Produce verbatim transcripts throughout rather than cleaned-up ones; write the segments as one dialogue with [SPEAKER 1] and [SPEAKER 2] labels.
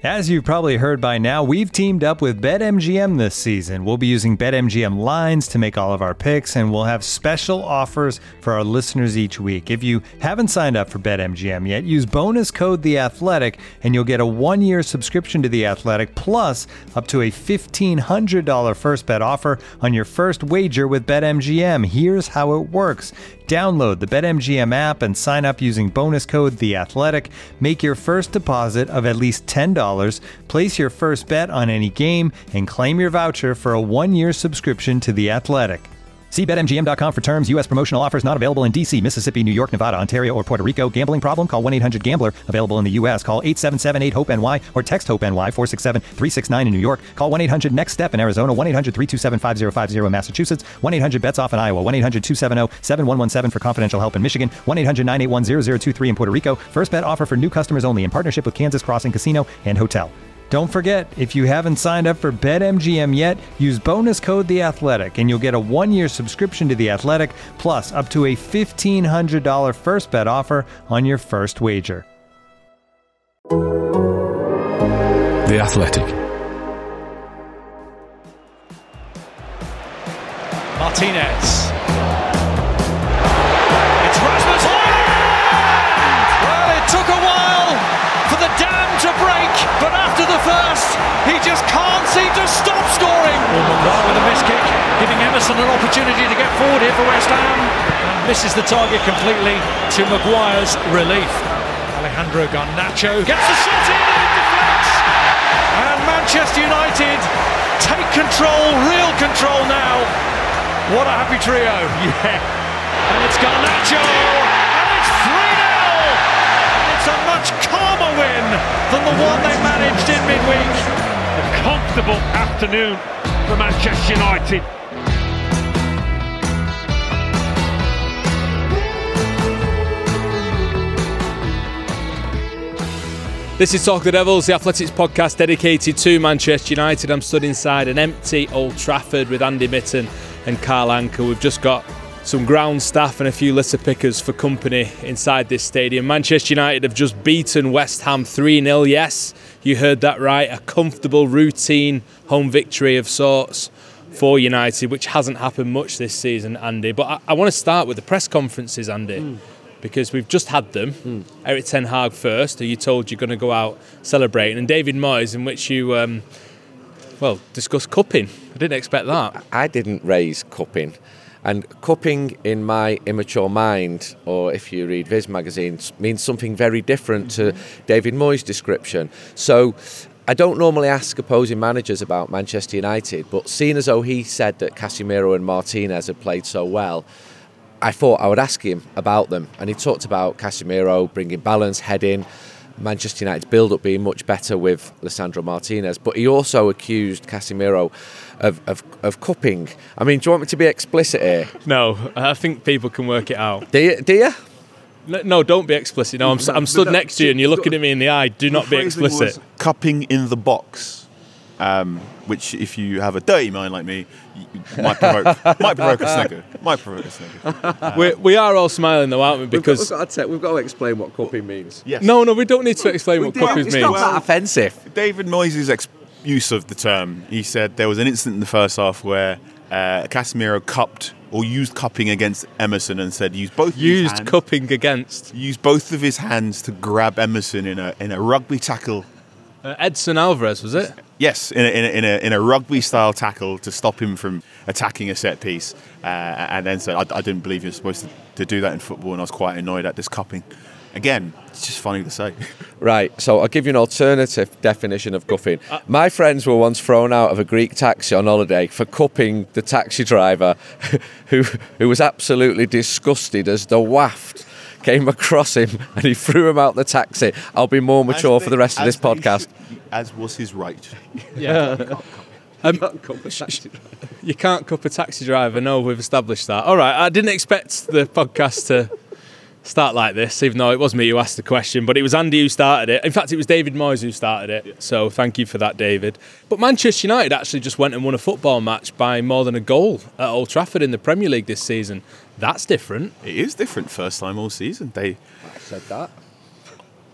[SPEAKER 1] As you've probably heard by now, we've teamed up with BetMGM this season. We'll be using BetMGM lines to make all of our picks, and we'll have special offers for our listeners each week. If you haven't signed up for BetMGM yet, use bonus code The Athletic, and you'll get a one-year subscription to The Athletic, plus up to a fifteen hundred dollars first bet offer on your first wager with BetMGM. Here's how it works. Download the BetMGM app and sign up using bonus code The Athletic. Make your first deposit of at least ten dollars, place your first bet on any game, and claim your voucher for a one-year subscription to The Athletic. See Bet M G M dot com for terms. U S promotional offers not available in D C, Mississippi, New York, Nevada, Ontario, or Puerto Rico. Gambling problem? Call one eight hundred gambler. Available in the U S. Call eight seven seven eight hope N Y or text HOPE-NY four six seven three six nine in New York. Call one eight hundred next step in Arizona. one eight hundred three two seven five zero five zero in Massachusetts. one eight hundred bets off in Iowa. one eight hundred two seven zero seven one one seven for confidential help in Michigan. one eight hundred nine eight one zero zero two three in Puerto Rico. First bet offer for new customers only in partnership with Kansas Crossing Casino and Hotel. Don't forget, if you haven't signed up for BetMGM yet, use bonus code The Athletic, and you'll get a one-year subscription to The Athletic, plus up to a fifteen hundred dollars first bet offer on your first wager.
[SPEAKER 2] The Athletic.
[SPEAKER 3] Martinez. It's Rasmus Højlund! Well, it took a while for the dam to break, but after the first, he just can't seem to stop scoring. Well, with a missed kick, giving Emerson an opportunity to get forward here for West Ham, and misses the target completely, to Maguire's relief. Alejandro Garnacho gets the shot in and it deflects, and Manchester United take control, real control now. What a happy trio. Yeah. And it's Garnacho, and it's three nil. It's a much calmer win than the one they managed in midweek.
[SPEAKER 4] A comfortable afternoon for Manchester United.
[SPEAKER 5] This is Talk the Devils, the Athletics podcast dedicated to Manchester United. I'm stood inside an empty Old Trafford with Andy Mitten and Carl Anker. We've just got some ground staff and a few litter pickers for company inside this stadium. Manchester United have just beaten West Ham three nil. Yes, you heard that right. A comfortable, routine home victory of sorts for United, which hasn't happened much this season, Andy. But I, I want to start with the press conferences, Andy. Mm. Because we've just had them. Mm. Erik ten Hag first, who you told you're going to go out celebrating, and David Moyes, in which you, um, well, discussed cupping. I didn't expect that.
[SPEAKER 6] I didn't raise cupping. And cupping, in my immature mind, or if you read Viz magazine, means something very different mm-hmm. to David Moyes' description. So I don't normally ask opposing managers about Manchester United, but seeing as though he said that Casemiro and Martinez had played so well, I thought I would ask him about them. And he talked about Casemiro bringing balance, heading, Manchester United's build-up being much better with Lisandro Martinez. But he also accused Casemiro of, of, of cupping. I mean, do you want me to be explicit here?
[SPEAKER 5] No, I think people can work it out.
[SPEAKER 6] Do you? Do you?
[SPEAKER 5] No, don't be explicit. No, I'm, I'm stood next to you and you're looking at me in the eye. Do not be explicit.
[SPEAKER 7] Cupping in the box, um, which if you have a dirty mind like me, might provoke, might provoke a snigger. Might provoke a snigger.
[SPEAKER 5] Uh, we we are all smiling though, aren't we? Because
[SPEAKER 6] we've got, we've got, to, we've got to explain what cupping means.
[SPEAKER 7] Yes.
[SPEAKER 5] No, no, we don't need to explain what cupping means.
[SPEAKER 6] It's not that offensive.
[SPEAKER 7] David Moyes' ex- use of the term, he said there was an incident in the first half where uh, Casemiro cupped or used cupping against Emerson and said use both
[SPEAKER 5] used
[SPEAKER 7] his hands,
[SPEAKER 5] cupping against
[SPEAKER 7] used both of his hands to grab Emerson in a in a rugby tackle.
[SPEAKER 5] Uh, Edson Alvarez, was it?
[SPEAKER 7] Yes, in a, in a, in a, in a rugby-style tackle to stop him from attacking a set piece. Uh, and then said, I, I didn't believe you're supposed to, to do that in football, and I was quite annoyed at this cupping. Again, it's just funny to say.
[SPEAKER 6] Right, so I'll give you an alternative definition of cupping. Uh, My friends were once thrown out of a Greek taxi on holiday for cupping the taxi driver who who was absolutely disgusted as the waft came across him and he threw him out the taxi. I'll be more mature they, for the rest of this podcast.
[SPEAKER 7] Should, as was his right.
[SPEAKER 5] Yeah. Um, you can't cup a taxi driver, no, we've established that. All right, I didn't expect the podcast to start like this, even though it was me who asked the question, but it was Andy who started it. In fact, it was David Moyes who started it, yeah. So thank you for that, David. But Manchester United actually just went and won a football match by more than a goal at Old Trafford in the Premier League this season. That's different.
[SPEAKER 7] It is different, first time all season. They
[SPEAKER 6] I said that.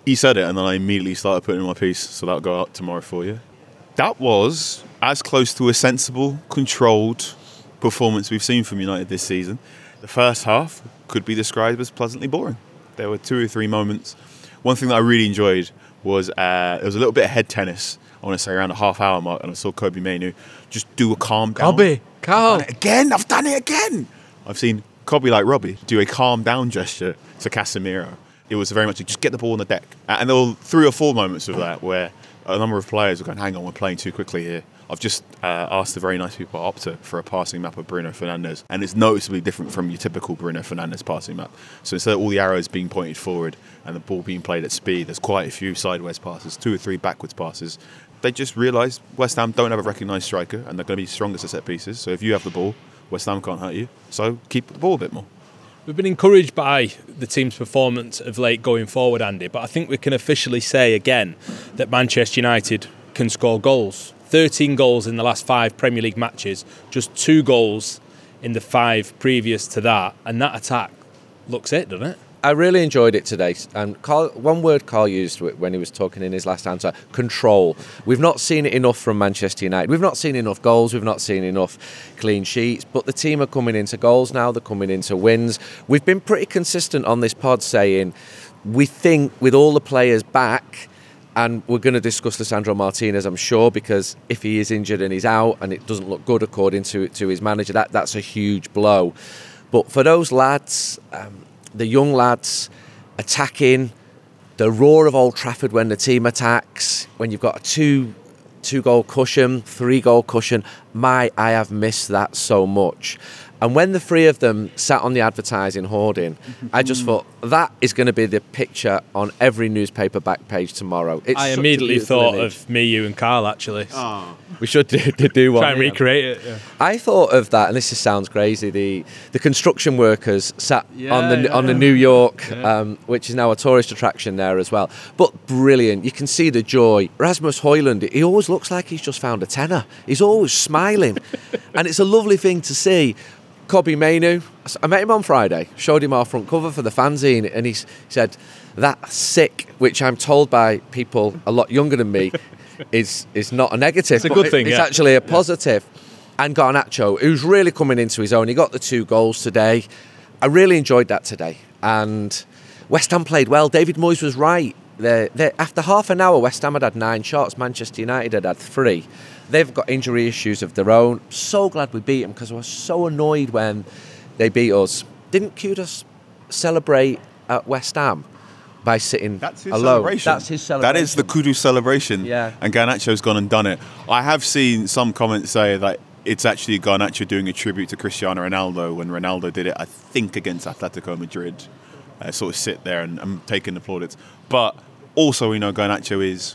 [SPEAKER 7] He said it, and then I immediately started putting in my piece, so that'll go out tomorrow for you. That was as close to a sensible, controlled performance we've seen from United this season. The first half could be described as pleasantly boring. There were two or three moments. One thing that I really enjoyed was uh, there was a little bit of head tennis, I want to say around the half hour mark, and I saw Kobbie Mainoo just do a calm down.
[SPEAKER 5] Kobbie, calm.
[SPEAKER 7] Again, I've done it again. I've seen Kobbie, like Robbie, do a calm down gesture to Casemiro. It was very much like, just get the ball on the deck. And there were three or four moments of that where a number of players were going, hang on, we're playing too quickly here. I've just uh, asked the very nice people at Opta for a passing map of Bruno Fernandes, and it's noticeably different from your typical Bruno Fernandes passing map. So instead of all the arrows being pointed forward and the ball being played at speed, there's quite a few sideways passes, two or three backwards passes. They just realised West Ham don't have a recognised striker, and they're going to be strongest at set pieces. So if you have the ball, West Ham can't hurt you. So keep the ball a bit more.
[SPEAKER 5] We've been encouraged by the team's performance of late going forward, Andy, but I think we can officially say again that Manchester United can score goals. thirteen goals in the last five Premier League matches, just two goals in the five previous to that, and that attack looks it, doesn't it?
[SPEAKER 6] I really enjoyed it today. And Carl, one word Carl used when he was talking in his last answer, control. We've not seen it enough from Manchester United. We've not seen enough goals. We've not seen enough clean sheets. But the team are coming into goals now. They're coming into wins. We've been pretty consistent on this pod saying we think with all the players back, and we're going to discuss Lisandro Martinez, I'm sure, because if he is injured and he's out and it doesn't look good according to, to his manager, that, that's a huge blow. But for those lads... Um, the young lads attacking, the roar of Old Trafford when the team attacks, when you've got a two two goal cushion, three goal cushion, my, I have missed that so much. And when the three of them sat on the advertising hoarding, I just thought that is going to be the picture on every newspaper back page tomorrow. It's
[SPEAKER 5] I immediately thought
[SPEAKER 6] image.
[SPEAKER 5] of me, you and Carl, actually.
[SPEAKER 7] Oh.
[SPEAKER 6] We should do, do one.
[SPEAKER 5] Try and recreate it. Yeah.
[SPEAKER 6] I thought of that, and this just sounds crazy. The the construction workers sat
[SPEAKER 5] Yeah,
[SPEAKER 6] on the
[SPEAKER 5] yeah.
[SPEAKER 6] on the New York,
[SPEAKER 5] Yeah.
[SPEAKER 6] um, which is now a tourist attraction there as well. But brilliant. You can see the joy. Rasmus Højlund, he always looks like he's just found a tenner. He's always smiling, and it's a lovely thing to see. Kobbie Mainoo, I met him on Friday, showed him our front cover for the fanzine, and he said, that sick, which I'm told by people a lot younger than me, is is not a negative.
[SPEAKER 5] It's a
[SPEAKER 6] but
[SPEAKER 5] good
[SPEAKER 6] it-
[SPEAKER 5] thing,
[SPEAKER 6] It's
[SPEAKER 5] yeah.
[SPEAKER 6] actually a positive. And Garnacho, who's really coming into his own. He got the two goals today. I really enjoyed that today. And West Ham played well. David Moyes was right. They're, they're, after half an hour, West Ham had had nine shots. Manchester United had had three. They've got injury issues of their own. So glad we beat them because I was so annoyed when they beat us. Didn't Kudus celebrate at West Ham by sitting
[SPEAKER 7] That's his
[SPEAKER 6] alone?
[SPEAKER 7] celebration.
[SPEAKER 6] That's his celebration.
[SPEAKER 7] That is the Kudus celebration.
[SPEAKER 6] Yeah.
[SPEAKER 7] And Garnacho's gone and done it. I have seen some comments say that it's actually Garnacho doing a tribute to Cristiano Ronaldo when Ronaldo did it, I think, against Atletico Madrid. Uh, sort of sit there and, and taking the plaudits. But also, we know Garnacho is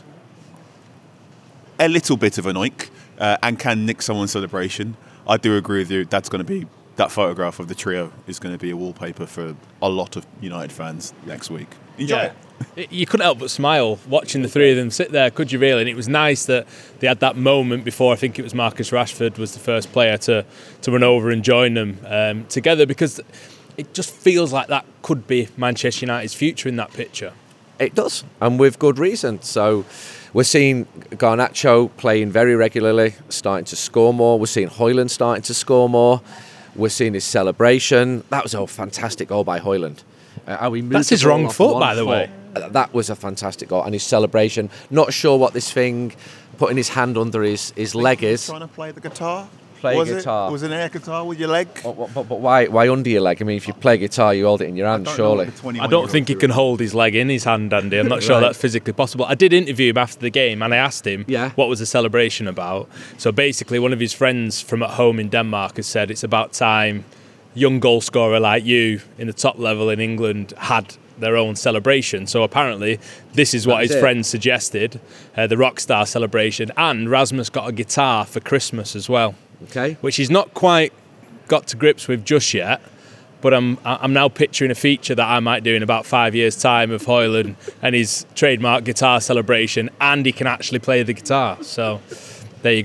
[SPEAKER 7] a little bit of an oink uh, and can nick someone's celebration. I do agree with you. That's going to be that photograph of the trio is going to be a wallpaper for a lot of United fans next week. Enjoy
[SPEAKER 5] Yeah.
[SPEAKER 7] it.
[SPEAKER 5] You couldn't help but smile watching the three of them sit there, could you really? And it was nice that they had that moment before, I think it was Marcus Rashford was the first player to, to run over and join them um, together, because it just feels like that could be Manchester United's future in that picture.
[SPEAKER 6] It does, and with good reason. So we're seeing Garnacho playing very regularly, starting to score more. We're seeing Højlund starting to score more. We're seeing his celebration. That was a fantastic goal by Højlund. Uh, how he moved
[SPEAKER 5] That's
[SPEAKER 6] the
[SPEAKER 5] his
[SPEAKER 6] ball
[SPEAKER 5] wrong
[SPEAKER 6] off
[SPEAKER 5] foot,
[SPEAKER 6] one
[SPEAKER 5] by the
[SPEAKER 6] foot.
[SPEAKER 5] way.
[SPEAKER 6] Uh, That was a fantastic goal, and his celebration. Not sure what this thing, putting his hand under his, his leg is.
[SPEAKER 7] Trying to play the guitar?
[SPEAKER 6] Play
[SPEAKER 7] was
[SPEAKER 6] guitar.
[SPEAKER 7] It? Was it an air guitar with your leg?
[SPEAKER 6] But, but, but why why under your leg? I mean, if you play guitar, you hold it in your hand, surely.
[SPEAKER 5] I don't think he can hold his leg in his hand, Andy. I'm not sure
[SPEAKER 6] Right.
[SPEAKER 5] that's physically possible. I did interview him after the game and I asked him
[SPEAKER 6] Yeah.
[SPEAKER 5] what was the celebration about. So basically, one of his friends from at home in Denmark has said it's about time young goal scorer like you in the top level in England had their own celebration. So apparently this is what
[SPEAKER 6] That was
[SPEAKER 5] his
[SPEAKER 6] it.
[SPEAKER 5] friend suggested, uh, the Rockstar celebration. And Rasmus got a guitar for Christmas as well,
[SPEAKER 6] Okay.
[SPEAKER 5] which he's not quite got to grips with just yet. But I'm I'm now picturing a feature that I might do in about five years' time of Højlund and his trademark guitar celebration, and he can actually play the guitar. So there you go.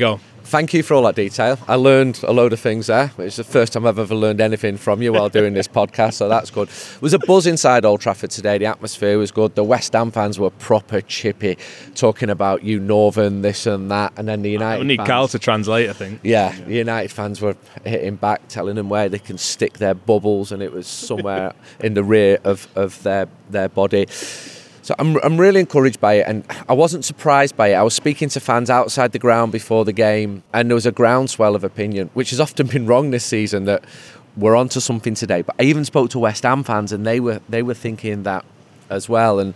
[SPEAKER 6] thank you for all that detail. I learned a load of things there. It's the first time I've ever learned anything from you while doing this podcast, so that's good. There was a buzz inside Old Trafford today. The atmosphere was good. The West Ham fans were proper chippy, talking about you Northern, this and that, and then the United
[SPEAKER 5] We need
[SPEAKER 6] fans,
[SPEAKER 5] Carl to translate, I think.
[SPEAKER 6] Yeah, the United fans were hitting back, telling them where they can stick their bubbles, and it was somewhere in the rear of, of their, their body. So I'm I'm really encouraged by it, and I wasn't surprised by it. I was speaking to fans outside the ground before the game, and there was a groundswell of opinion, which has often been wrong this season, that we're onto something today. But I even spoke to West Ham fans, and they were they were thinking that as well. And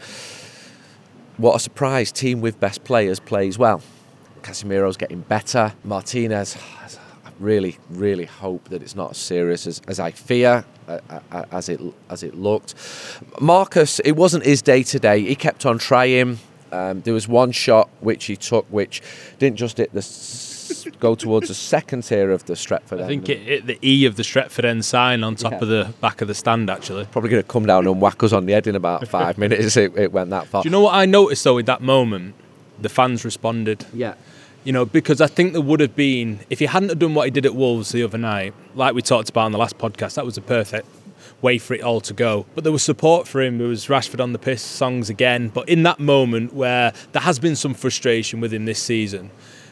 [SPEAKER 6] what a surprise! Team with best players plays well. Casemiro's getting better. Martinez, I really, really hope that it's not as serious as, as I fear. Uh, as it as it looked. Marcus, it wasn't his day today. He kept on trying. Um, there was one shot which he took which didn't just hit the s- go towards the second tier of the Stretford end.
[SPEAKER 5] I think it hit the E of the Stretford end sign on top
[SPEAKER 6] Yeah.
[SPEAKER 5] of the back of the stand, actually.
[SPEAKER 6] Probably going to come down and whack us on the head in about five minutes. It, it went that far.
[SPEAKER 5] Do you know what I noticed, though, in that moment? The fans responded.
[SPEAKER 6] Yeah.
[SPEAKER 5] You know, because I think there would have been, if he hadn't have done what he did at Wolves the other night, like we talked about on the last podcast, that was a perfect way for it all to go. But there was support for him. There was Rashford on the piss songs again. But in that moment where there has been some frustration with him this season,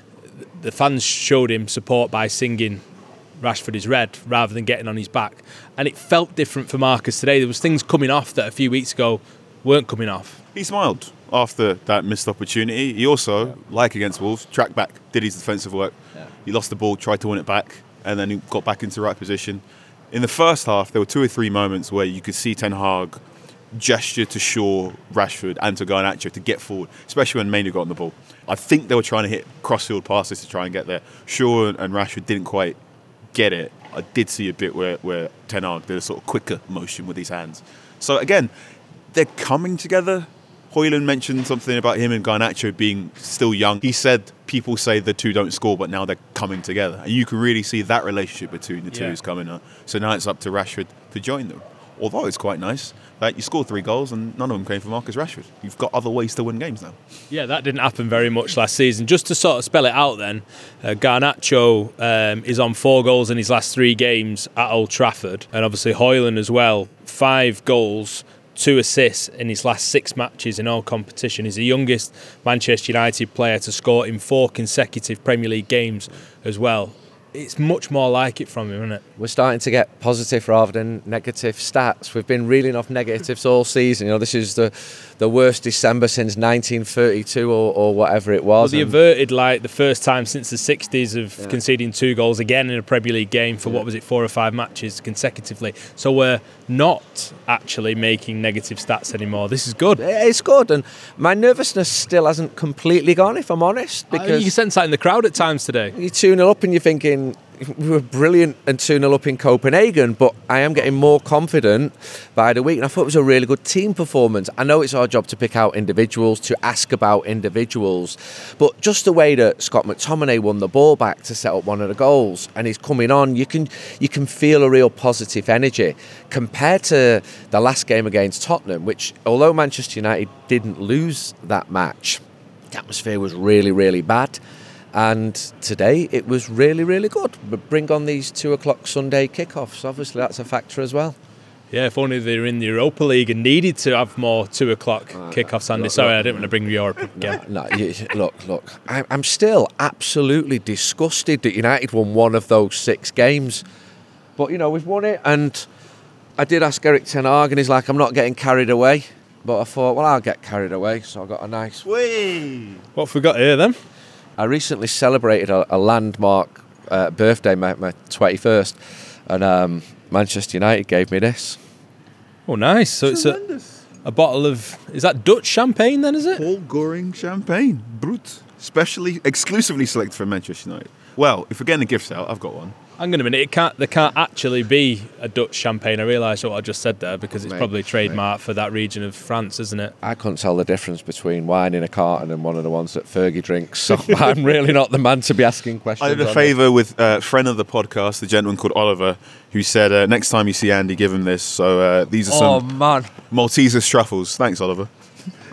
[SPEAKER 5] the fans showed him support by singing Rashford is red rather than getting on his back. And it felt different for Marcus today. There was things coming off that a few weeks ago weren't coming off.
[SPEAKER 7] He smiled after that missed opportunity. He also, yeah. like against Wolves, tracked back, did his defensive work. Yeah. He lost the ball, tried to win it back, and then he got back into the right position. In the first half, there were two or three moments where you could see Ten Hag gesture to Shaw, Rashford, and to Garnacho to get forward, especially when Maynard got on the ball. I think they were trying to hit cross-field passes to try and get there. Shaw and Rashford didn't quite get it. I did see a bit where, where Ten Hag did a sort of quicker motion with his hands. So again, they're coming together. Højlund mentioned something about him and Garnacho being still young. He said people say the two don't score, but now they're coming together. And you can really see that relationship between the two
[SPEAKER 5] yeah.
[SPEAKER 7] is coming up. So now it's up to Rashford to join them. Although it's quite nice that you scored three goals and none of them came from Marcus Rashford. You've got other ways to win games now.
[SPEAKER 5] Yeah, that didn't happen very much last season. Just to sort of spell it out then, uh, Garnacho um, is on four goals in his last three games at Old Trafford. And obviously Højlund as well, five goals, two assists in his last six matches in all competition. He's the youngest Manchester United player to score in four consecutive Premier League games as well. It's much more like it from him, isn't it?
[SPEAKER 6] We're starting to get positive rather than negative stats. We've been reeling off negatives all season. You know, this is the the worst December since nineteen thirty-two or, or whatever it was.
[SPEAKER 5] Well, they averted like the first time since the sixties of yeah. conceding two goals again in a Premier League game for yeah. what was it, four or five matches consecutively. So we're not actually making negative stats anymore. This is good.
[SPEAKER 6] It's good, and my nervousness still hasn't completely gone, if I'm honest. Because
[SPEAKER 5] I mean, you sense that in the crowd at times today.
[SPEAKER 6] You're two nil up and you're thinking, we were brilliant and two nil up in Copenhagen, but I am getting more confident by the week, and I thought it was a really good team performance. I know it's our job to pick out individuals, to ask about individuals, but just the way that Scott McTominay won the ball back to set up one of the goals, and he's coming on, you can you can feel a real positive energy compared to the last game against Tottenham, which, although Manchester United didn't lose that match, the atmosphere was really, really bad. And today it was really, really good. But bring on these two o'clock Sunday kickoffs. Obviously, that's a factor as well.
[SPEAKER 5] Yeah, if only they were in the Europa League and needed to have more two o'clock uh, kickoffs, Andy. Look, Sorry, look, I didn't want to bring Europe up again.
[SPEAKER 6] No, no you, look, look. I, I'm still absolutely disgusted that United won one of those six games. But, you know, we've won it. And I did ask Erik ten Hag, and he's like, I'm not getting carried away. But I thought, well, I'll get carried away. So I got a nice...
[SPEAKER 7] Whee!
[SPEAKER 5] What have we got here, then?
[SPEAKER 6] I recently celebrated a, a landmark uh, birthday, my, my twenty-first, and um, Manchester United gave me this.
[SPEAKER 5] Oh, nice. So Tremendous. it's a, a bottle of... Is that Dutch champagne, then, is it?
[SPEAKER 7] Paul Goring champagne. Brut. Specially, exclusively selected for Manchester United. Well, if we're getting a gift out, I've got one.
[SPEAKER 5] Hang on a minute, it can't, there can't actually be a Dutch champagne. I realised what I just said there because it's mate, probably trademarked for that region of France, isn't it?
[SPEAKER 6] I couldn't tell the difference between wine in a carton and one of the ones that Fergie drinks, so I'm really not the man to be asking questions.
[SPEAKER 7] I did a favour with a friend of the podcast, the gentleman called Oliver, who said uh, next time you see Andy, give him this. So uh, these are some
[SPEAKER 6] oh, man.
[SPEAKER 7] Malteser truffles. Thanks, Oliver.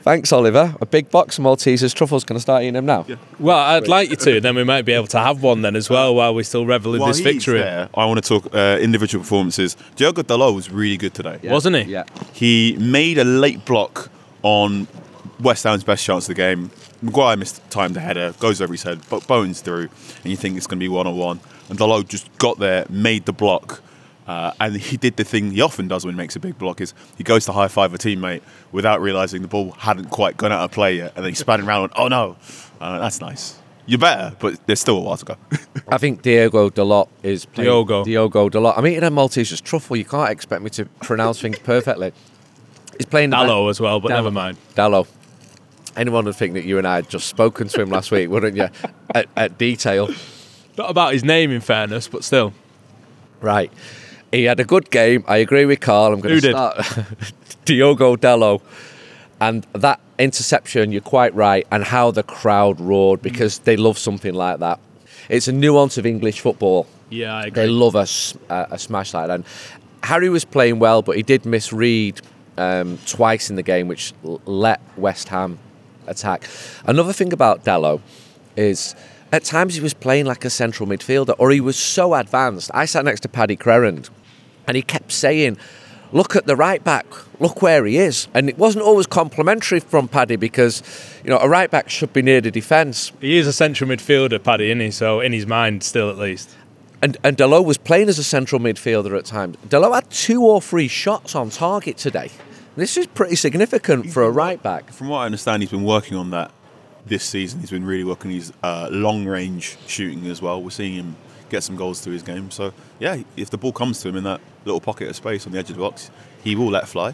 [SPEAKER 6] Thanks, Oliver. A big box of Maltesers. Truffles, can I start eating them now? Yeah.
[SPEAKER 5] Well, I'd like you to. Then we might be able to have one then as well while we still revel in
[SPEAKER 7] While
[SPEAKER 5] this
[SPEAKER 7] he's
[SPEAKER 5] victory.
[SPEAKER 7] there, I want to talk uh, individual performances. Diogo Dalot was really good today.
[SPEAKER 6] Yeah.
[SPEAKER 5] Wasn't he?
[SPEAKER 6] Yeah.
[SPEAKER 7] He made a late block on West Ham's best chance of the game. Maguire missed timed the header, goes over his head, but Bowen's through, and you think it's going to be one-on-one. And Dalot just got there, made the block, uh, and he did the thing he often does when he makes a big block, is he goes to high-five a teammate without realising the ball hadn't quite gone out of play yet, and then he span around and, oh no, uh, that's nice. You're better, but there's still a while to go.
[SPEAKER 6] I think Diogo Dalot is playing.
[SPEAKER 5] Diogo.
[SPEAKER 6] Diogo Dalot. I'm eating a Malteser's truffle. You can't expect me to pronounce things perfectly. He's playing...
[SPEAKER 5] Dalot as well, but
[SPEAKER 6] Dalot.
[SPEAKER 5] never mind.
[SPEAKER 6] Dalot. Anyone would think that you and I had just spoken to him last week, wouldn't you? At, at detail.
[SPEAKER 5] Not about his name, in fairness, but still.
[SPEAKER 6] Right. He had a good game. I agree with Carl. I'm going
[SPEAKER 5] Who
[SPEAKER 6] to
[SPEAKER 5] did?
[SPEAKER 6] start Diogo Dalot. And that interception, you're quite right, and how the crowd roared, because they love something like that. It's a nuance of English football.
[SPEAKER 5] Yeah, I agree.
[SPEAKER 6] They love a, s- a- a smash like that. And Harry was playing well, but he did misread um, twice in the game, which l- let West Ham attack. Another thing about Dalot is at times he was playing like a central midfielder, or he was so advanced. I sat next to Paddy Crerand, and he kept saying, look at the right back, look where he is. And it wasn't always complimentary from Paddy, because, you know, a right back should be near the defence.
[SPEAKER 5] He is a central midfielder, Paddy, isn't he? So in his mind, still at least.
[SPEAKER 6] And, and Dalot was playing as a central midfielder at times. Dalot had two or three shots on target today. This is pretty significant for a right back.
[SPEAKER 7] From what I understand, he's been working on that this season. He's been really working his uh, long-range shooting as well. We're seeing him get some goals through his game. So, yeah, if the ball comes to him in that little pocket of space on the edge of the box, he will let fly.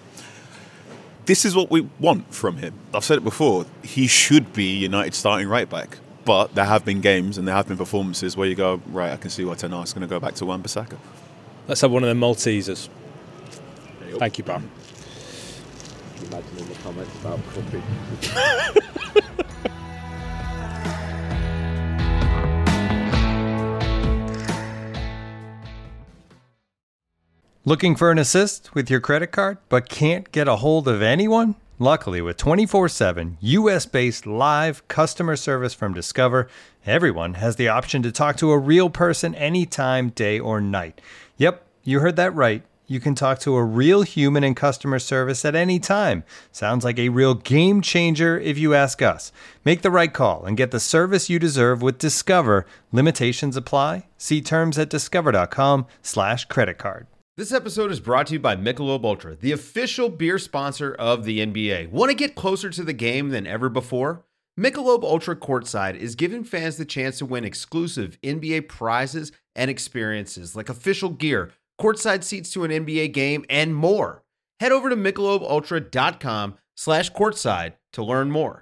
[SPEAKER 7] This is what we want from him. I've said it before. He should be United starting right back. But there have been games and there have been performances where you go, right, I can see why Ten Hag's going to go back to Wan-Bissaka.
[SPEAKER 5] Let's have one of them Maltesers. Thank you, pal.
[SPEAKER 6] Imagine in the comments about cupping.
[SPEAKER 1] Looking for an assist with your credit card, but can't get a hold of anyone? Luckily, with twenty-four seven U S-based live customer service from Discover, everyone has the option to talk to a real person anytime, day or night. Yep, you heard that right. You can talk to a real human in customer service at any time. Sounds like a real game changer if you ask us. Make the right call and get the service you deserve with Discover. Limitations apply. See terms at discover.com slash credit card.
[SPEAKER 8] This episode is brought to you by Michelob Ultra, the official beer sponsor of the N B A. Want to get closer to the game than ever before? Michelob Ultra Courtside is giving fans the chance to win exclusive N B A prizes and experiences like official gear, courtside seats to an N B A game, and more. Head over to michelobultra.com slash courtside to learn more.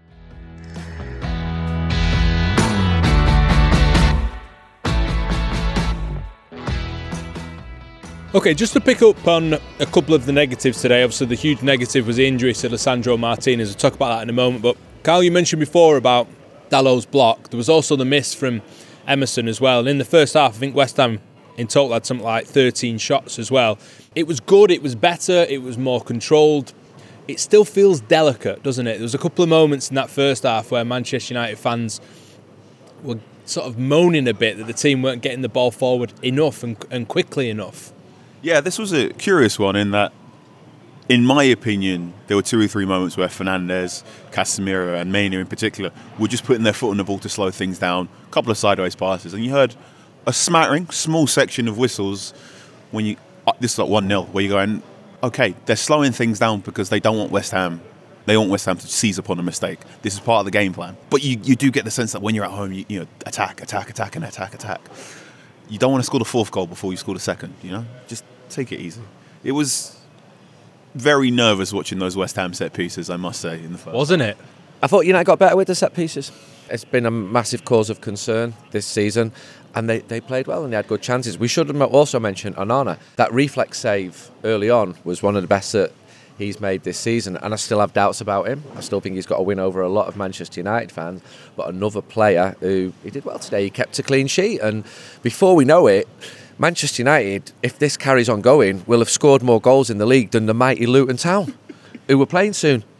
[SPEAKER 5] Okay, just to pick up on a couple of the negatives today. Obviously, the huge negative was the injury to Lisandro Martinez. We'll talk about that in a moment. But, Carl, you mentioned before about Dalot's block. There was also the miss from Emerson as well. And in the first half, I think West Ham in total had something like thirteen shots as well. It was good, it was better, it was more controlled. It still feels delicate, doesn't it? There was a couple of moments in that first half where Manchester United fans were sort of moaning a bit that the team weren't getting the ball forward enough and, and quickly enough.
[SPEAKER 7] Yeah, this was a curious one in that, in my opinion, there were two or three moments where Fernandes, Casemiro and Maina in particular were just putting their foot on the ball to slow things down. A couple of sideways passes. And you heard a smattering, small section of whistles when you... Uh, this is like one nil, where you're going, okay, they're slowing things down because they don't want West Ham. They want West Ham to seize upon a mistake. This is part of the game plan. But you, you do get the sense that when you're at home, you, you know, attack, attack, attack, and attack, attack. You don't want to score the fourth goal before you score the second, you know? Just take it easy. It was very nervous watching those West Ham set pieces, I must say, in the first.
[SPEAKER 5] Wasn't it?
[SPEAKER 6] I thought United got better with the set pieces. It's been a massive cause of concern this season, and they, they played well and they had good chances. We should also mention Onana. That reflex save early on was one of the best that he's made this season, and I still have doubts about him. I still think he's got to win over a lot of Manchester United fans, but another player who, he did well today, he kept a clean sheet, and before we know it, Manchester United, if this carries on going, will have scored more goals in the league than the mighty Luton Town, who were playing soon.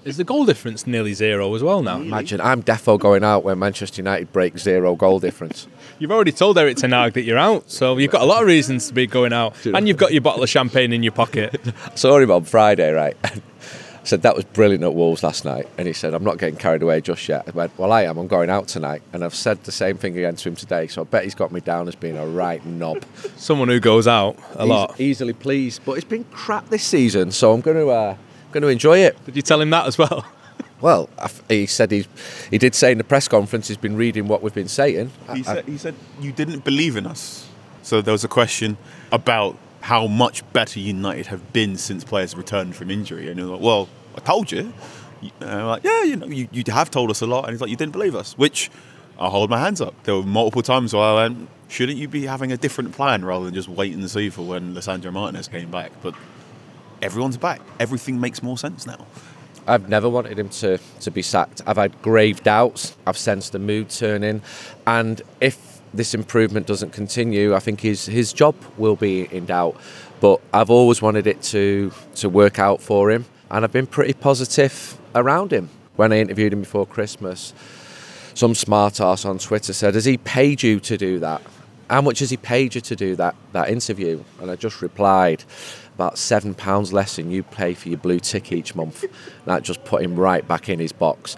[SPEAKER 5] Is the goal difference nearly zero as well now?
[SPEAKER 6] Imagine, I'm defo going out when Manchester United break zero goal difference.
[SPEAKER 5] You've already told Erik ten Hag that you're out, so you've got a lot of reasons to be going out. And you've got your bottle of champagne in your pocket.
[SPEAKER 6] I saw him on Friday, right? I said, that was brilliant at Wolves last night. And he said, I'm not getting carried away just yet. I went, well, I am. I'm going out tonight. And I've said the same thing again to him today. So I bet he's got me down as being a right knob.
[SPEAKER 5] Someone who goes out a
[SPEAKER 6] he's
[SPEAKER 5] lot.
[SPEAKER 6] Easily pleased. But it's been crap this season, so I'm going to uh, going to enjoy it.
[SPEAKER 5] Did you tell him that as well?
[SPEAKER 6] Well, he said he he did say in the press conference he's been reading what we've been saying.
[SPEAKER 7] He,
[SPEAKER 6] I,
[SPEAKER 7] said, he said you didn't believe in us. So there was a question about how much better United have been since players returned from injury. And he was like, well, I told you. And I'm like, yeah, you know, you, you have told us a lot. And he's like, you didn't believe us, which I hold my hands up. There were multiple times where I went, shouldn't you be having a different plan rather than just wait and see for when Lisandro Martinez came back? But everyone's back. Everything makes more sense now.
[SPEAKER 6] I've never wanted him to, to be sacked. I've had grave doubts. I've sensed the mood turning. And if this improvement doesn't continue, I think his, his job will be in doubt. But I've always wanted it to, to work out for him. And I've been pretty positive around him. When I interviewed him before Christmas, some smart arse on Twitter said, has he paid you to do that? How much has he paid you to do that, that interview? And I just replied, about seven pounds less than you pay for your blue tick each month. That just put him right back in his box.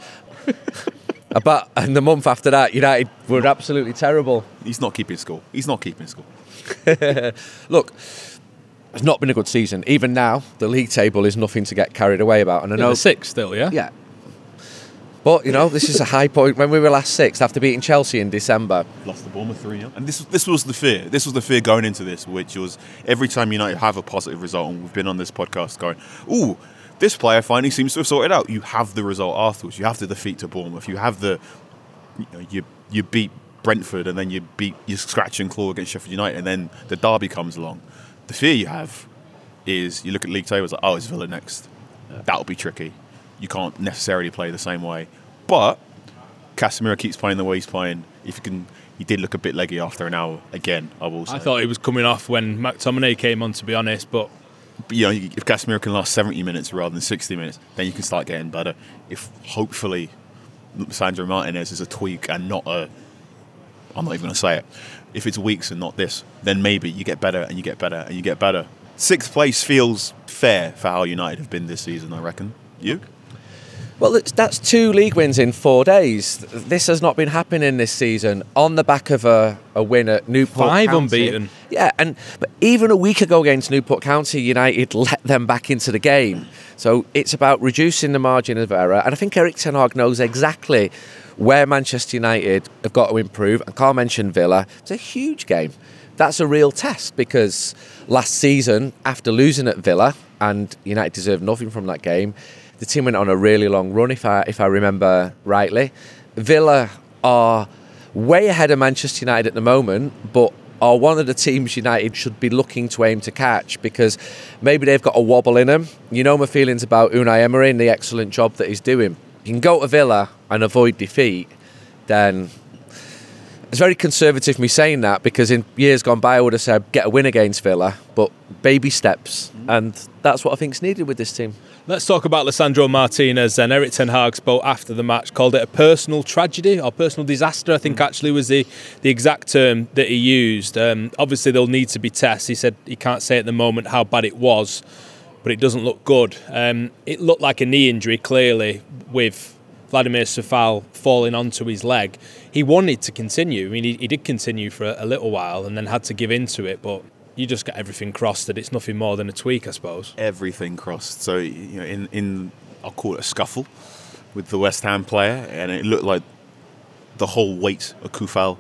[SPEAKER 6] About and the month after that, United were absolutely terrible.
[SPEAKER 7] He's not keeping score. He's not keeping score.
[SPEAKER 6] Look, it's not been a good season. Even now, the league table is nothing to get carried away about. And I know
[SPEAKER 5] the sixth still, yeah?
[SPEAKER 6] Yeah. But, you know, this is a high point. When we were last sixth after beating Chelsea in December.
[SPEAKER 7] Lost the Bournemouth three nil. And this this was the fear. This was the fear going into this, which was every time United have a positive result, and we've been on this podcast going, ooh, this player finally seems to have sorted out. You have the result afterwards. You have the defeat to Bournemouth. You have the, you know, you, you beat Brentford and then you beat, you scratch and claw against Sheffield United and then the derby comes along. The fear you have is you look at league tables like, oh, it's Villa next. That'll be tricky. You can't necessarily play the same way. But Casemiro keeps playing the way he's playing. If you can, he did look a bit leggy after an hour. Again, I will say.
[SPEAKER 5] I thought he was coming off when McTominay came on, to be honest. But,
[SPEAKER 7] but you know, if Casemiro can last seventy minutes rather than sixty minutes, then you can start getting better. If hopefully Sandro Martinez is a tweak and not a, I'm not even going to say it. If it's weeks and not this, then maybe you get better and you get better and you get better. Sixth place feels fair for how United have been this season, I reckon. You?
[SPEAKER 6] Well, it's, that's two league wins in four days. This has not been happening this season on the back of a, a win at Newport
[SPEAKER 5] Five
[SPEAKER 6] County.
[SPEAKER 5] unbeaten.
[SPEAKER 6] Yeah, and but even a week ago against Newport County, United let them back into the game. So it's about reducing the margin of error. And I think Erik ten Hag knows exactly where Manchester United have got to improve. And Carl mentioned Villa. It's a huge game. That's a real test because last season, after losing at Villa, and United deserved nothing from that game, the team went on a really long run, if I if I remember rightly. Villa are way ahead of Manchester United at the moment, but are one of the teams United should be looking to aim to catch because maybe they've got a wobble in them. You know my feelings about Unai Emery and the excellent job that he's doing. You can go to Villa and avoid defeat, then it's very conservative me saying that because in years gone by I would have said get a win against Villa, but baby steps, and that's what I think is needed with this team.
[SPEAKER 5] Let's talk about Lisandro Martinez then. Erik ten Hag spoke after the match, called it a personal tragedy or personal disaster, I think actually was the, the exact term that he used. Um, obviously there'll need to be tests. He said he can't say at the moment how bad it was, but it doesn't look good. Um, it looked like a knee injury, clearly, with Vladimir Coufal falling onto his leg. He wanted to continue. I mean, he, he did continue for a, a little while and then had to give in to it, but you just got everything crossed that it's nothing more than a tweak, I suppose.
[SPEAKER 7] Everything crossed. So, you know, in, in I'll call it a scuffle with the West Ham player, and it looked like the whole weight of Coufal,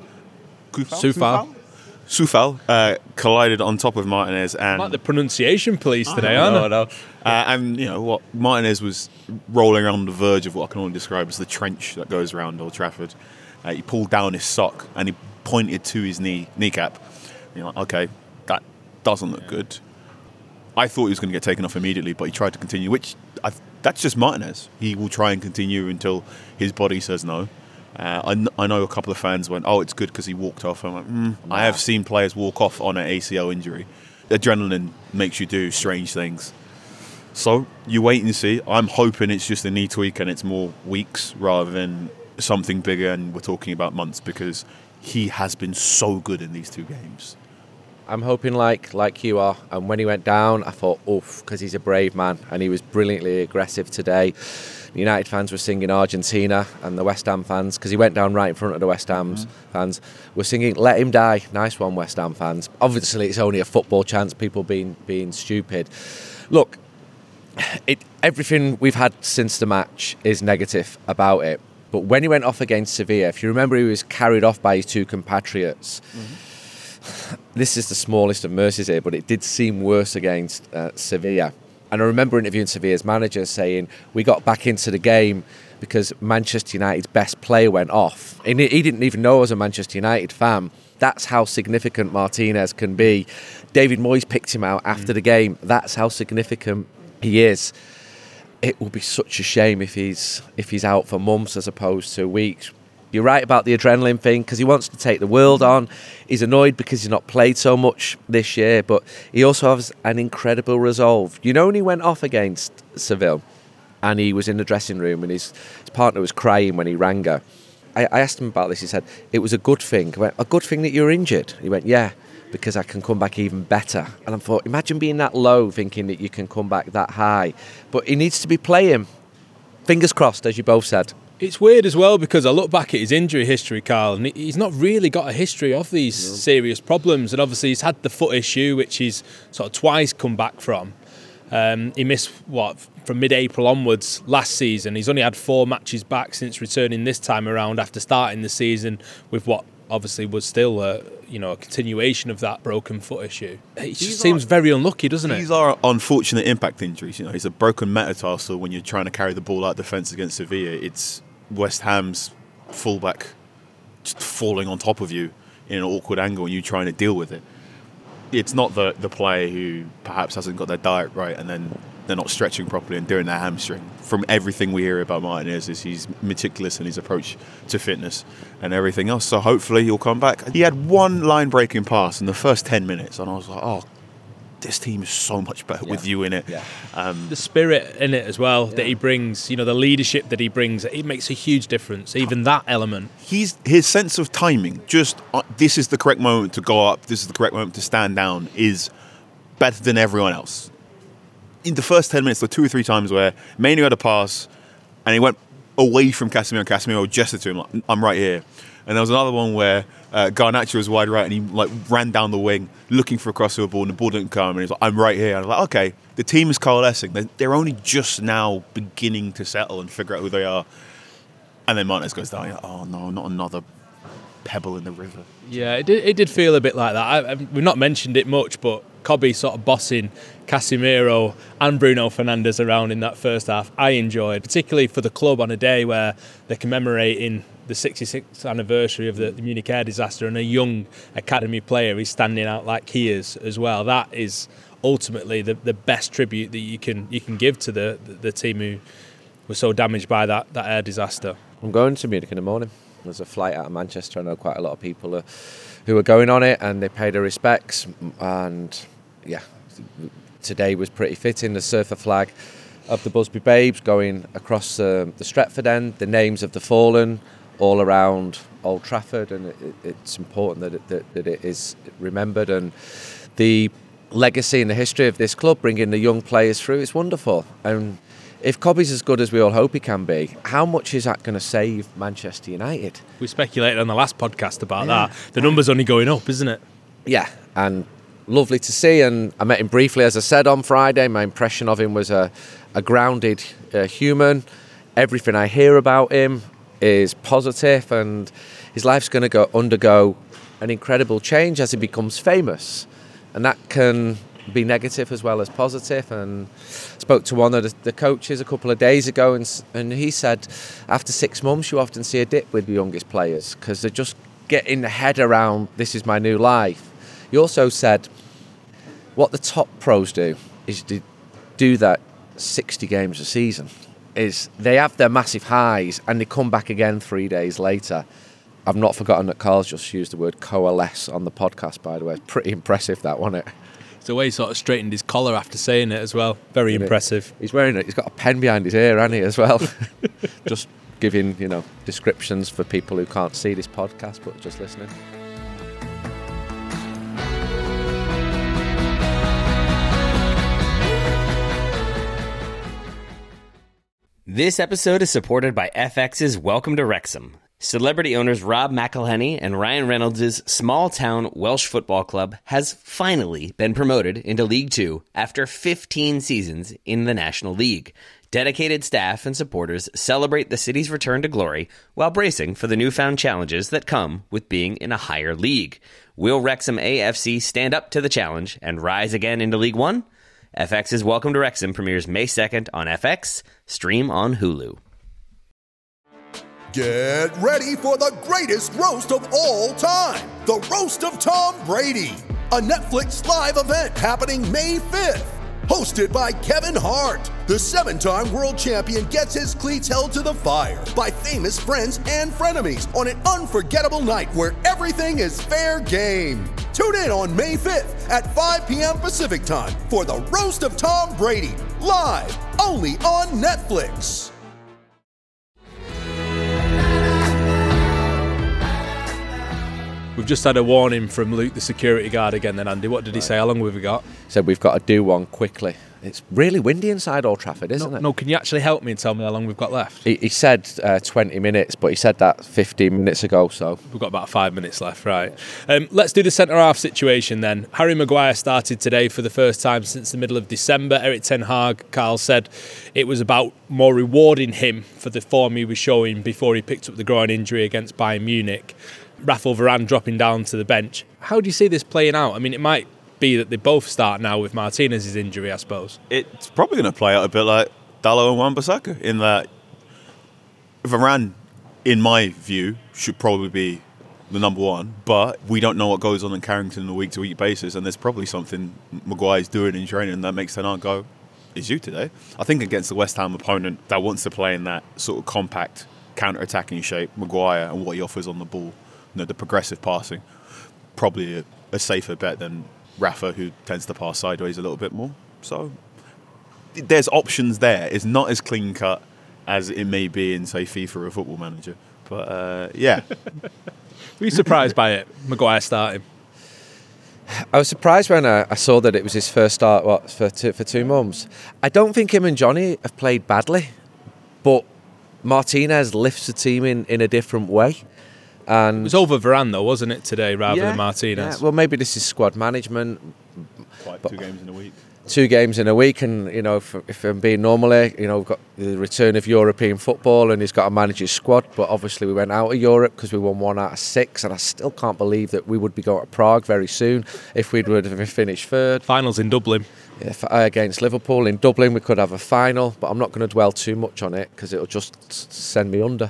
[SPEAKER 5] Coufal,
[SPEAKER 7] Coufal uh, collided on top of Martinez, and
[SPEAKER 5] like the pronunciation police today, aren't
[SPEAKER 7] I? No, uh, and you know what, Martinez was rolling around the verge of what I can only describe as the trench that goes around Old Trafford. Uh, he pulled down his sock and he pointed to his knee kneecap. You know, okay. That doesn't look good. I thought he was going to get taken off immediately, but he tried to continue, which I, that's just Martinez. He will try and continue until his body says no. Uh, I, I know a couple of fans went, oh, it's good because he walked off. I'm like, mm, nah. I have seen players walk off on an A C L injury. Adrenaline makes you do strange things. So you wait and see. I'm hoping it's just a knee tweak and it's more weeks rather than something bigger, and we're talking about months, because he has been so good in these two games.
[SPEAKER 6] I'm hoping like like you are. And when he went down, I thought, oof, because he's a brave man, and he was brilliantly aggressive today. The United fans were singing Argentina, and the West Ham fans, because he went down right in front of the West Ham's mm-hmm. fans, were singing "Let him die." Nice one, West Ham fans. Obviously, it's only a football chance. People being being stupid. Look, it everything we've had since the match is negative about it. But when he went off against Sevilla, if you remember, he was carried off by his two compatriots. Mm-hmm. This is the smallest of mercies here, but it did seem worse against uh, Sevilla. And I remember interviewing Sevilla's manager saying, we got back into the game because Manchester United's best player went off. And he didn't even know I was a Manchester United fan. That's how significant Martinez can be. David Moyes picked him out after mm. the game. That's how significant he is. It will be such a shame if he's if he's out for months as opposed to weeks. You're right about the adrenaline thing, because he wants to take the world on. He's annoyed because he's not played so much this year, but he also has an incredible resolve. You know, when he went off against Seville and he was in the dressing room and his, his partner was crying when he rang her, I, I asked him about this. He said, it was a good thing. I went, a good thing that you're injured? He went, yeah, because I can come back even better. And I thought, imagine being that low thinking that you can come back that high. But he needs to be playing. Fingers crossed, as you both said.
[SPEAKER 5] It's weird as well, because I look back at his injury history, Carl, and he's not really got a history of these no. serious problems. And obviously he's had the foot issue, which he's sort of twice come back from. Um, he missed, what, from mid-April onwards last season. He's only had four matches back since returning this time around after starting the season with what obviously was still a, you know, a continuation of that broken foot issue. It just these seems are, very unlucky, doesn't
[SPEAKER 7] these
[SPEAKER 5] it?
[SPEAKER 7] These are unfortunate impact injuries. You know, it's a broken metatarsal when you're trying to carry the ball out defence against Sevilla. It's West Ham's fullback just falling on top of you in an awkward angle and you trying to deal with it. It's not the the player who perhaps hasn't got their diet right and then they're not stretching properly and doing their hamstring. From everything we hear about Martinez, is he's meticulous in his approach to fitness and everything else. So hopefully he'll come back. He had one line-breaking pass in the first ten minutes, and I was like, oh, this team is so much better yeah. with you in it. Yeah.
[SPEAKER 5] Um, the spirit in it as well yeah. that he brings, you know, the leadership that he brings, it makes a huge difference, even that element.
[SPEAKER 7] He's his sense of timing, just uh, this is the correct moment to go up, this is the correct moment to stand down, is better than everyone else. In the first ten minutes, there were two or three times where Mainu had a pass and he went away from Casemiro, and Casemiro gestured to him like, I'm right here. And there was another one where uh, Garnacho was wide right and he like ran down the wing looking for a crossover ball and the ball didn't come, and he's like, I'm right here. And I was like, okay, the team is coalescing. They're, they're only just now beginning to settle and figure out who they are. And then Martinez goes down. Like, oh no, not another pebble in the river.
[SPEAKER 5] Yeah, it did, it did feel a bit like that. I, I, we've not mentioned it much, but Cobby sort of bossing Casemiro and Bruno Fernandes around in that first half, I enjoyed, particularly for the club on a day where they're commemorating the sixty-sixth anniversary of the, the Munich air disaster, and a young academy player is standing out like he is as well. That is ultimately the, the best tribute that you can you can give to the, the, the team who were so damaged by that, that air disaster.
[SPEAKER 6] I'm going to Munich in the morning. There's a flight out of Manchester. I know quite a lot of people are, who are going on it, and they pay their respects. And yeah, today was pretty fitting. The surfer flag of the Busby Babes going across uh, the Stretford end, the names of the fallen all around Old Trafford, and it, it, it's important that it, that, that it is remembered. And the legacy and the history of this club, bringing the young players through, it's wonderful. And if Cobby's as good as we all hope he can be, how much is that going to save Manchester United?
[SPEAKER 5] We speculated on the last podcast about yeah. that. The number's only going up, isn't it?
[SPEAKER 6] Yeah, and lovely to see. And I met him briefly, as I said, on Friday. My impression of him was a, a grounded uh, human. Everything I hear about him is positive, and his life's going to go undergo an incredible change as he becomes famous. And that can be negative as well as positive. And I spoke to one of the, the coaches a couple of days ago, and, and he said after six months you often see a dip with the youngest players because they're just getting the head around, this is my new life. He also said what the top pros do is to do that sixty games a season. Is they have their massive highs and they come back again three days later. I've not forgotten that Carl's just used the word coalesce on the podcast, by the way. It's pretty impressive, that, wasn't it?
[SPEAKER 5] The way he sort of straightened his collar after saying it as well. Very Isn't impressive.
[SPEAKER 6] It? He's wearing it. He's got a pen behind his ear, hasn't he, as well? Just giving, you know, descriptions for people who can't see this podcast but just listening.
[SPEAKER 9] This episode is supported by F X's Welcome to Wrexham. Celebrity owners Rob McElhenney and Ryan Reynolds' small-town Welsh football club has finally been promoted into League Two after fifteen seasons in the National League. Dedicated staff and supporters celebrate the city's return to glory while bracing for the newfound challenges that come with being in a higher league. Will Wrexham A F C stand up to the challenge and rise again into League One? F X's Welcome to Wrexham premieres May second on F X. Stream on Hulu.
[SPEAKER 10] Get ready for the greatest roast of all time, the Roast of Tom Brady, a Netflix live event happening May fifth. Hosted by Kevin Hart, the seven-time world champion gets his cleats held to the fire by famous friends and frenemies on an unforgettable night where everything is fair game. Tune in on May fifth at five p.m. Pacific time for the Roast of Tom Brady, live only on Netflix.
[SPEAKER 5] We've just had a warning from Luke, the security guard, again then, Andy. What did he say? How long have we got?
[SPEAKER 6] He said we've got to do one quickly. It's really windy inside Old Trafford, isn't
[SPEAKER 5] no,
[SPEAKER 6] it?
[SPEAKER 5] No, can you actually help me and tell me how long we've got left?
[SPEAKER 6] He, he said uh, twenty minutes, but he said that fifteen minutes ago, so...
[SPEAKER 5] We've got about five minutes left, right. Um, let's do the centre-half situation then. Harry Maguire started today for the first time since the middle of December. Erik ten Hag, Carl, said it was about more rewarding him for the form he was showing before he picked up the groin injury against Bayern Munich. Raphael Varane dropping down to the bench. How do you see this playing out? I mean, it might be that they both start now with Martinez's injury, I suppose.
[SPEAKER 7] It's probably going to play out a bit like Dalot and Wan-Bissaka in that Varane, in my view, should probably be the number one, but we don't know what goes on in Carrington on a week-to-week basis, and there's probably something Maguire's doing in training that makes Ten Hag go, is you today? I think against the West Ham opponent that wants to play in that sort of compact, counter-attacking shape, Maguire and what he offers on the ball, you know, the progressive passing, probably a, a safer bet than Rafa, who tends to pass sideways a little bit more. So there's options there. It's not as clean cut as it may be in, say, FIFA or Football Manager. But uh, yeah.
[SPEAKER 5] Were you surprised by it, Maguire starting?
[SPEAKER 6] I was surprised when I, I saw that it was his first start what, for two, for two months. I don't think him and Johnny have played badly, but Martinez lifts the team in, in a different way. And
[SPEAKER 5] it was over Varane though, wasn't it, today, rather
[SPEAKER 6] yeah,
[SPEAKER 5] than Martinez?
[SPEAKER 6] Yeah. Well, maybe this is squad management.
[SPEAKER 7] Quite two games in a week.
[SPEAKER 6] Two games in a week, and you know, if, if I'm being normal here, you know, we've got the return of European football, and he's got to manage his squad. But obviously, we went out of Europe because we won one out of six, and I still can't believe that we would be going to Prague very soon if we would have finished third.
[SPEAKER 5] Finals in Dublin.
[SPEAKER 6] Yeah, against Liverpool in Dublin, we could have a final, but I'm not going to dwell too much on it because it'll just send me under.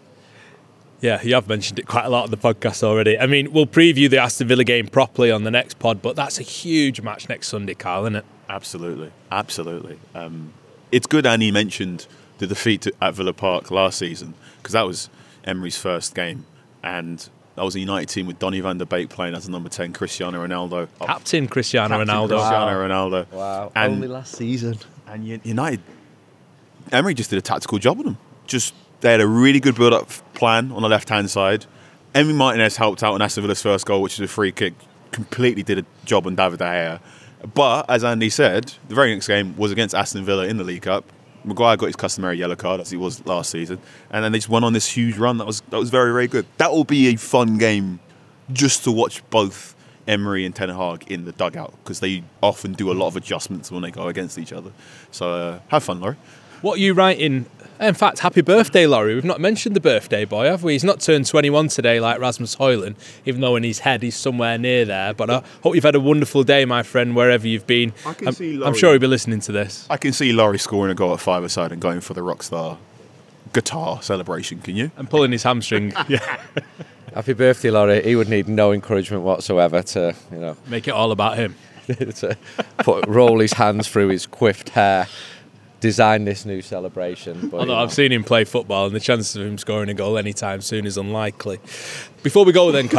[SPEAKER 5] Yeah, you have mentioned it quite a lot on the podcast already. I mean, we'll preview the Aston Villa game properly on the next pod, but that's a huge match next Sunday, Carl, isn't it?
[SPEAKER 7] Absolutely, absolutely. Um, it's good Annie mentioned the defeat to, at Villa Park last season, because that was Emery's first game, and that was a United team with Donny van der Beek playing as a number ten, Cristiano Ronaldo.
[SPEAKER 5] Captain Cristiano
[SPEAKER 7] Captain
[SPEAKER 5] Ronaldo.
[SPEAKER 7] Cristiano
[SPEAKER 6] Wow.
[SPEAKER 7] Ronaldo.
[SPEAKER 6] Wow,
[SPEAKER 7] and,
[SPEAKER 6] only last season.
[SPEAKER 7] And United, Emery just did a tactical job on them. Just They had a really good build-up plan on the left-hand side. Emi Martinez helped out on Aston Villa's first goal, which is a free kick. Completely did a job on David De Gea. But, as Andy said, the very next game was against Aston Villa in the League Cup. Maguire got his customary yellow card, as he was last season. And then they just went on this huge run that was that was very, very good. That will be a fun game just to watch both Emery and Ten Hag in the dugout, because they often do a lot of adjustments when they go against each other. So, uh, have fun, Laurie.
[SPEAKER 5] What are you writing? In fact, happy birthday, Laurie. We've not mentioned the birthday boy, have we? He's not turned twenty-one today like Rasmus Højlund, even though in his head he's somewhere near there. But I hope you've had a wonderful day, my friend, wherever you've been.
[SPEAKER 7] I can
[SPEAKER 5] I'm,
[SPEAKER 7] see Laurie.
[SPEAKER 5] I'm sure he'll be listening to this.
[SPEAKER 7] I can see Laurie scoring a goal at five-a-side and going for the Rockstar guitar celebration, can you?
[SPEAKER 5] And pulling his hamstring. Yeah.
[SPEAKER 6] Happy birthday, Laurie. He would need no encouragement whatsoever to, you know,
[SPEAKER 5] make it all about him.
[SPEAKER 6] to put, roll his hands through his coiffed hair. Design this new celebration. But,
[SPEAKER 5] Although
[SPEAKER 6] you know.
[SPEAKER 5] I've seen him play football, and the chances of him scoring a goal anytime soon is unlikely. Before we go then, Carl,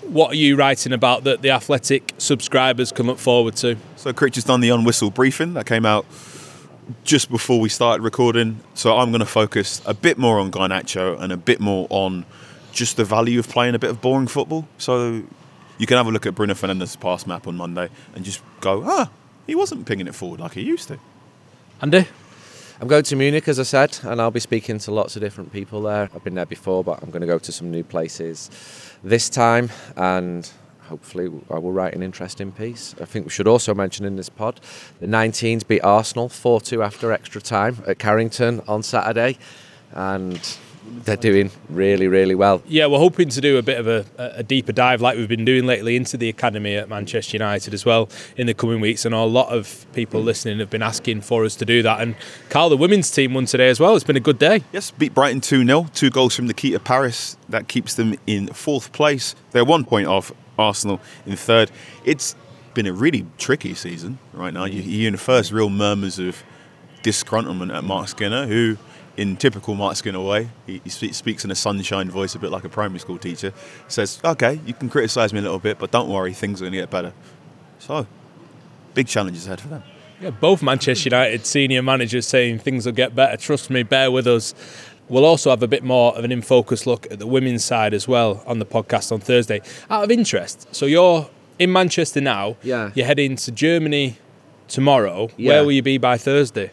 [SPEAKER 5] what are you writing about that the Athletic subscribers can look forward to?
[SPEAKER 7] So Critch has done the on-whistle briefing that came out just before we started recording. So I'm going to focus a bit more on Garnacho and a bit more on just the value of playing a bit of boring football. So you can have a look at Bruno Fernandes' pass map on Monday and just go, ah, he wasn't pinging it forward like he used to.
[SPEAKER 5] Andy?
[SPEAKER 6] I'm going to Munich, as I said, and I'll be speaking to lots of different people there. I've been there before, but I'm going to go to some new places this time, and hopefully I will write an interesting piece. I think we should also mention in this pod, the nineteens beat Arsenal four two after extra time at Carrington on Saturday, and they're doing really, really well.
[SPEAKER 5] Yeah, we're hoping to do a bit of a, a deeper dive like we've been doing lately into the academy at Manchester United as well in the coming weeks, and a lot of people listening have been asking for us to do that. And Carl, the women's team won today as well. It's been a good day.
[SPEAKER 7] Yes, beat Brighton two nil, two goals from Nikita Paris. That keeps them in fourth place. They're one point off Arsenal in third. It's been a really tricky season right now. You're hearing the first real murmurs of disgruntlement at Mark Skinner, who, in typical Mark Skinner way, he, he speaks in a sunshine voice, a bit like a primary school teacher, says, okay, you can criticise me a little bit, but don't worry, things are going to get better. So, big challenges ahead for them.
[SPEAKER 5] Yeah, both Manchester United senior managers saying things will get better. Trust me, bear with us. We'll also have a bit more of an in-focus look at the women's side as well on the podcast on Thursday. Out of interest, so you're in Manchester now,
[SPEAKER 6] yeah.
[SPEAKER 5] You're heading to Germany tomorrow.
[SPEAKER 6] Yeah.
[SPEAKER 5] Where will you be by Thursday?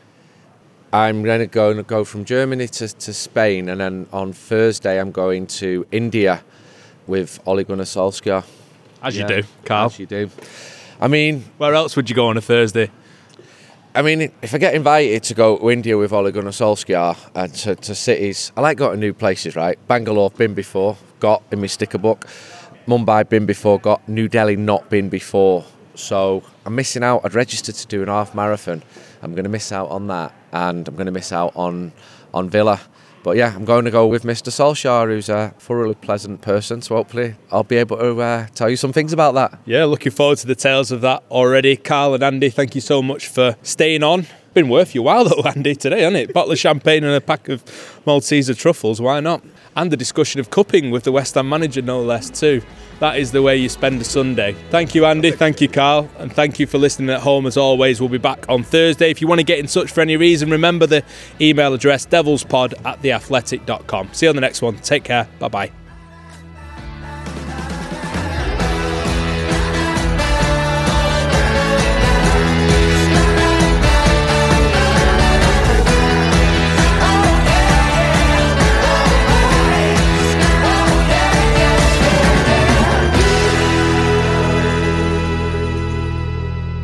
[SPEAKER 6] I'm going to go go from Germany to, to Spain, and then on Thursday I'm going to India with Ole Gunnar Solskjaer.
[SPEAKER 5] As
[SPEAKER 6] yeah,
[SPEAKER 5] you do, Carl.
[SPEAKER 6] As you do. I mean...
[SPEAKER 5] Where else would you go on a Thursday?
[SPEAKER 6] I mean, if I get invited to go to India with Ole Gunnar Solskjaer and to, to cities, I like going to new places, right? Bangalore, been before, got in my sticker book. Mumbai, been before, got. New Delhi, not been before. So I'm missing out. I'd registered to do an half marathon. I'm going to miss out on that, and I'm going to miss out on, on Villa. But yeah, I'm going to go with Mister Solskjaer, who's a thoroughly pleasant person, so hopefully I'll be able to uh, tell you some things about that.
[SPEAKER 5] Yeah, looking forward to the tales of that already. Carl and Andy, thank you so much for staying on. Been worth your while though, Andy, today, hasn't it? Bottle of champagne and a pack of Malteser truffles, why not? And the discussion of cupping with the West Ham manager, no less, too. That is the way you spend a Sunday. Thank you, Andy. Thank you, Carl. And thank you for listening at home, as always. We'll be back on Thursday. If you want to get in touch for any reason, remember the email address, devilspod at theathletic dot com. See you on the next one. Take care. Bye-bye.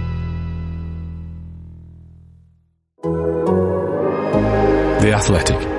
[SPEAKER 2] The Athletic.